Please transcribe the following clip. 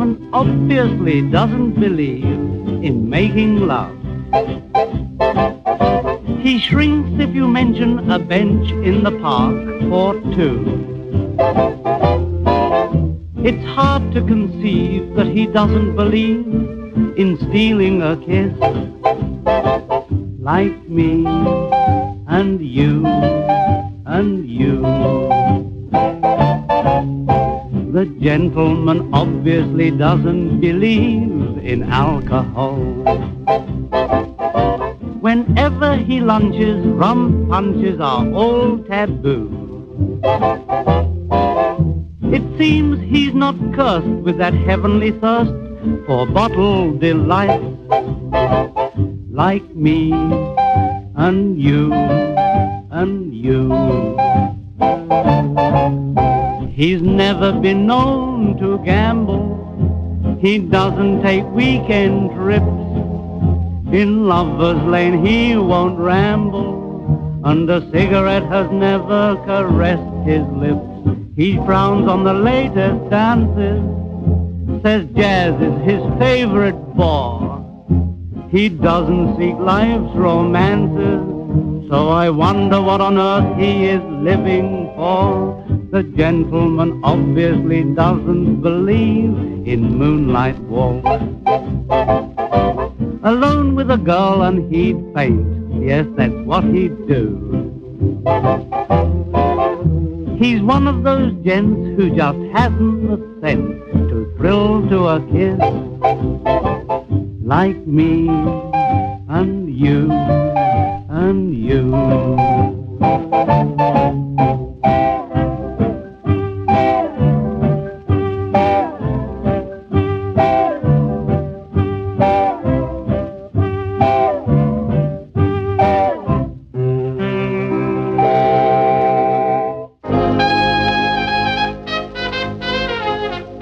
gentleman obviously doesn't believe in making love. He shrinks if you mention a bench in the park or two. It's hard to conceive that he doesn't believe in stealing a kiss. Like me and you and you. The gentleman obviously doesn't believe in alcohol. Whenever he lunches, rum punches are all taboo. It seems he's not cursed with that heavenly thirst for bottled delights. Like me and you and you. He's never been known to gamble. He doesn't take weekend trips. In Lover's Lane he won't ramble, and a cigarette has never caressed his lips. He frowns on the latest dances, says jazz is his favorite bore. He doesn't seek life's romances, so I wonder what on earth he is living for. The gentleman obviously doesn't believe in moonlight walks. Alone with a girl and he'd faint, yes, that's what he'd do. He's one of those gents who just hasn't the sense to thrill to a kiss. Like me and you and you.